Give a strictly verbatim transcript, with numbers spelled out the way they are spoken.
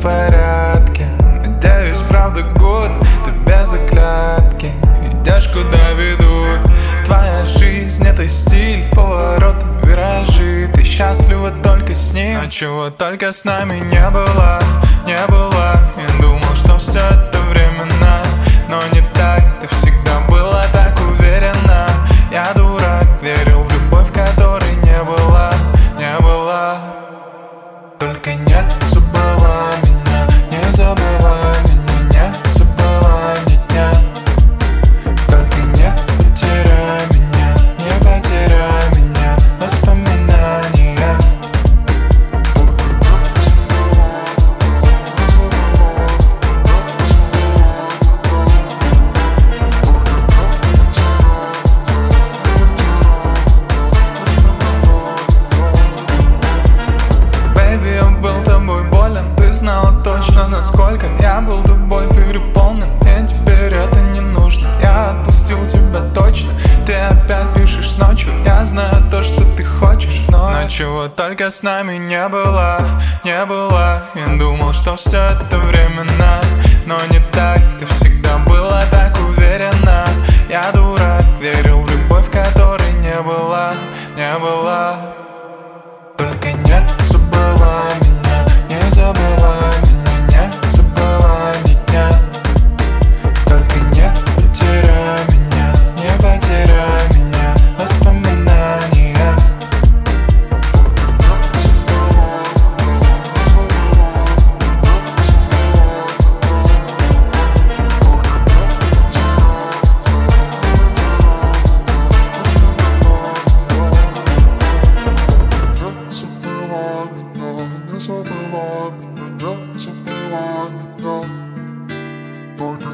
порядке. Надеюсь, правда гуд, ты без оглядки. Идешь, куда ведут твоя жизнь, это стиль, повороты, виражи. Ты счастлива только с ним, а чего только с нами не было, не было. Я думал, что все это временно, но не так. Ты всегда была так уверена. Я дурак, верил в любовь, которой не было, не было. Только не забывай меня, не забывай меня, не забывай ни дня. Только не потеряй меня, не потеряй меня в воспоминаниях. Baby, я был тобой болен, ты знала точно, насколько я был тобой переполнен. Мне теперь это не нужно, я отпустил тебя точно. Ты опять пишешь ночью, я знаю то, что ты хочешь вновь. Но чего только с нами не было, не было. Я думал, что все это временно, но не так. Ты всегда была так уверена. Я дурак, верил в любовь, которой не было, не было. Только не забывай меня, не забывай меня, не забывай ни дня. Только не потеряй меня, не потеряй меня в воспоминаниях. Не забывай меня, не забывай меня, только